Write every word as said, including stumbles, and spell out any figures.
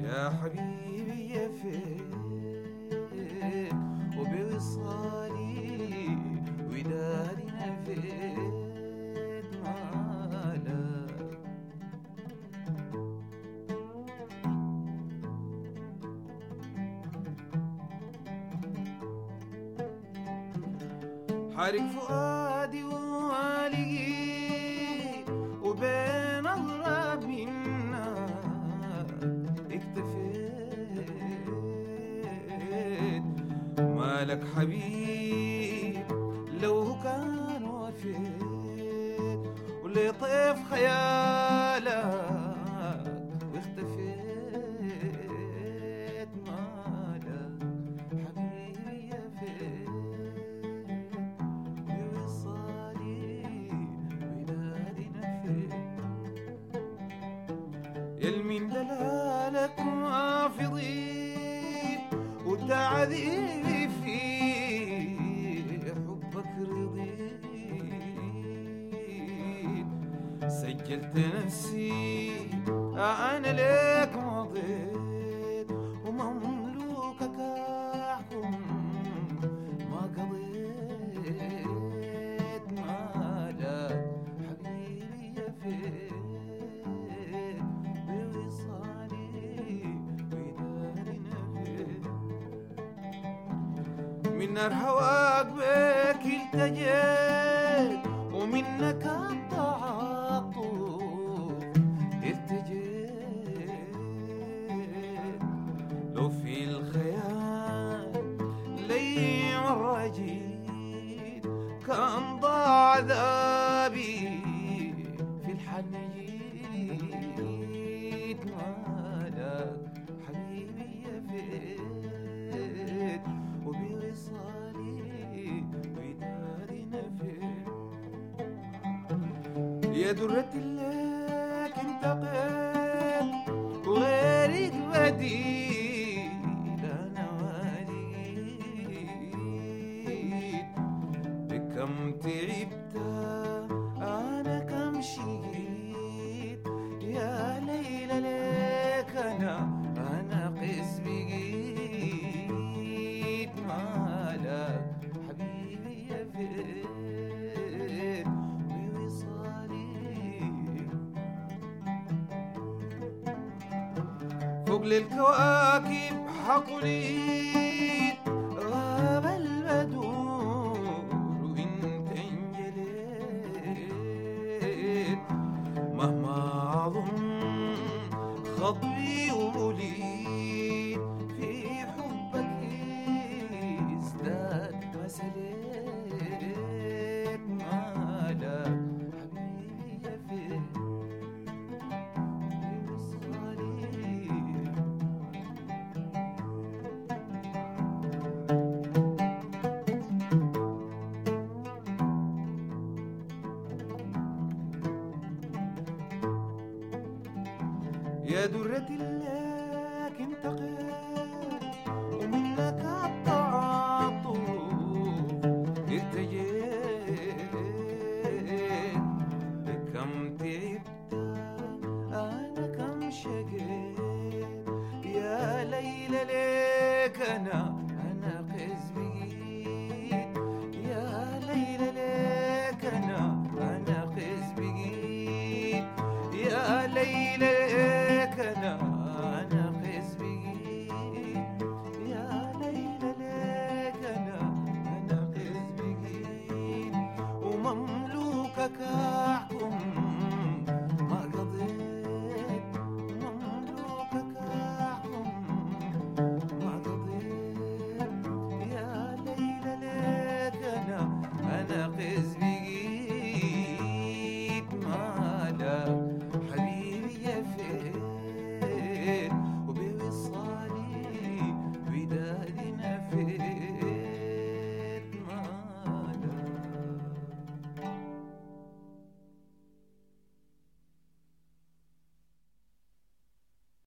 يا حبيبي يا فين وبوصالي ودادنا فين مالك حارق فؤادي ووالي وبين أضرب منك اكتفيت مالك حبيب لو كان وفيت واللي طيف خيالك واختفيت مالك حبيبي يا فين يلمين دلالك ما في ضيق وتعذيبي في حبك رضيت سجلت نفسي أنا لك مضيت ومملوكك أحكم ما قضيت مالك حبيبي يا فين من نار هواك بك التجيت ومنك التعاطف ارتجيت لو في الخيال لي مرة جيت كان ضاع عذابي في الحن جيت مالك حبيبي يا فين وبوصالي ودادنا فين يا درة لك انتقيت وغيرك بديل انا وليت بكم تعبت انا كم شقيت يا ليلى ليك انا انا قس بقيت مالك حبيبي يا فين بوصالي فوق للكواكب حقوليت غاب البدور وانت انجليت مهما اظن خطوي ووليد في حبك ازداد مسليت مالك حبيبي يا فين بوصالي يا درة لك انتقيت ومنك التعاطف ارتجيت بكم تعبت انا كم شقيت يا ليلى ليك انا